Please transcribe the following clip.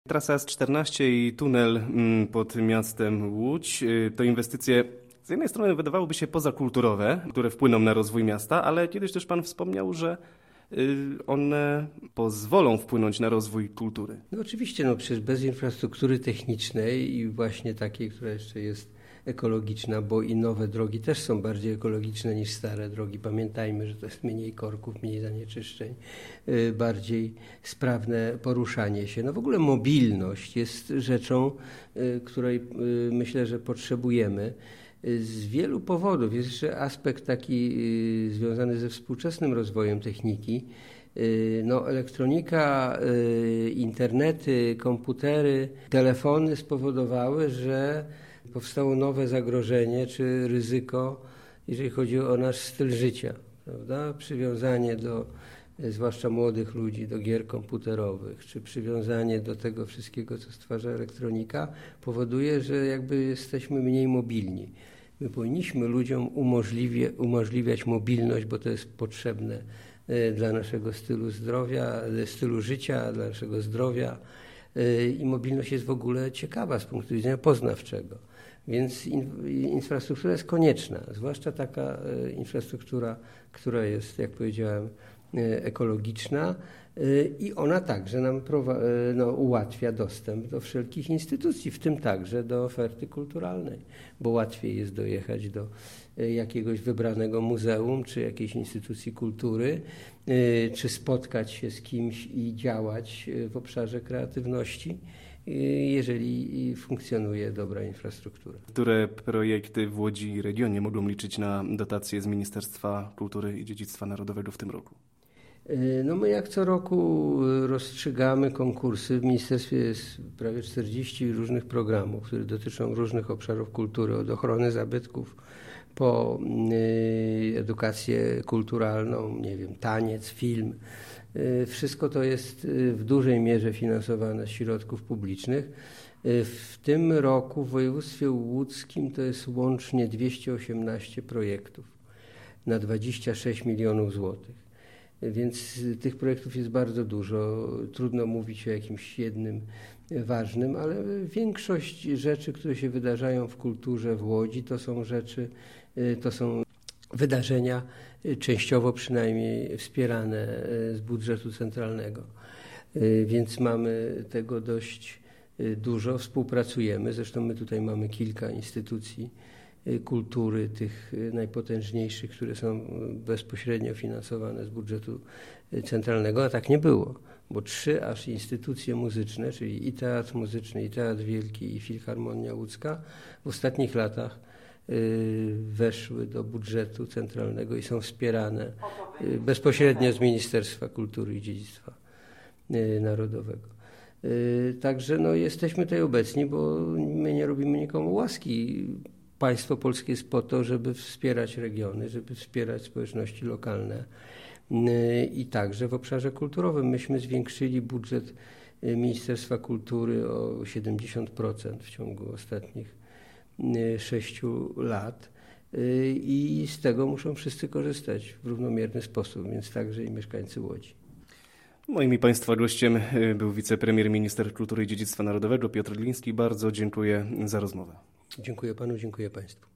Trasa S14 i tunel pod miastem Łódź to inwestycje z jednej strony wydawałoby się pozakulturowe, które wpłyną na rozwój miasta, ale kiedyś też Pan wspomniał, że one pozwolą wpłynąć na rozwój kultury. No oczywiście, przecież bez infrastruktury technicznej i właśnie takiej, która jeszcze jest ekologiczna, bo i nowe drogi też są bardziej ekologiczne niż stare drogi. Pamiętajmy, że to jest mniej korków, mniej zanieczyszczeń, bardziej sprawne poruszanie się. No w ogóle mobilność jest rzeczą, której myślę, że potrzebujemy. Z wielu powodów. Jest jeszcze aspekt taki związany ze współczesnym rozwojem techniki. Elektronika, internety, komputery, telefony spowodowały, że powstało nowe zagrożenie czy ryzyko, jeżeli chodzi o nasz styl życia, prawda? Przywiązanie zwłaszcza młodych ludzi, do gier komputerowych, czy przywiązanie do tego wszystkiego, co stwarza elektronika, powoduje, że jakby jesteśmy mniej mobilni. My powinniśmy ludziom umożliwiać mobilność, bo to jest potrzebne dla naszego stylu życia, dla naszego zdrowia i mobilność jest w ogóle ciekawa z punktu widzenia poznawczego. Więc infrastruktura jest konieczna, zwłaszcza taka infrastruktura, która jest, jak powiedziałem, ekologiczna i ona także nam ułatwia dostęp do wszelkich instytucji, w tym także do oferty kulturalnej, bo łatwiej jest dojechać do jakiegoś wybranego muzeum czy jakiejś instytucji kultury, czy spotkać się z kimś i działać w obszarze kreatywności, jeżeli funkcjonuje dobra infrastruktura. Które projekty w Łodzi i regionie mogą liczyć na dotacje z Ministerstwa Kultury i Dziedzictwa Narodowego w tym roku? My jak co roku rozstrzygamy konkursy. W ministerstwie jest prawie 40 różnych programów, które dotyczą różnych obszarów kultury, od ochrony zabytków po edukację kulturalną, taniec, film. Wszystko to jest w dużej mierze finansowane z środków publicznych. W tym roku w województwie łódzkim to jest łącznie 218 projektów na 26 milionów złotych. Więc tych projektów jest bardzo dużo. Trudno mówić o jakimś jednym ważnym, ale większość rzeczy, które się wydarzają w kulturze w Łodzi, to są wydarzenia częściowo przynajmniej wspierane z budżetu centralnego. Więc mamy tego dość dużo, współpracujemy. Zresztą my tutaj mamy kilka instytucji kultury, tych najpotężniejszych, które są bezpośrednio finansowane z budżetu centralnego, a tak nie było, bo 3 aż instytucje muzyczne, czyli i Teatr Muzyczny, i Teatr Wielki, i Filharmonia Łódzka w ostatnich latach weszły do budżetu centralnego i są wspierane bezpośrednio z Ministerstwa Kultury i Dziedzictwa Narodowego. Także jesteśmy tutaj obecni, bo my nie robimy nikomu łaski. Państwo polskie jest po to, żeby wspierać regiony, żeby wspierać społeczności lokalne i także w obszarze kulturowym. Myśmy zwiększyli budżet Ministerstwa Kultury o 70% w ciągu ostatnich 6 lat i z tego muszą wszyscy korzystać w równomierny sposób, więc także i mieszkańcy Łodzi. Moim i Państwa gościem był wicepremier, minister kultury i dziedzictwa narodowego Piotr Gliński. Bardzo dziękuję za rozmowę. Dziękuję Panu, dziękuję Państwu.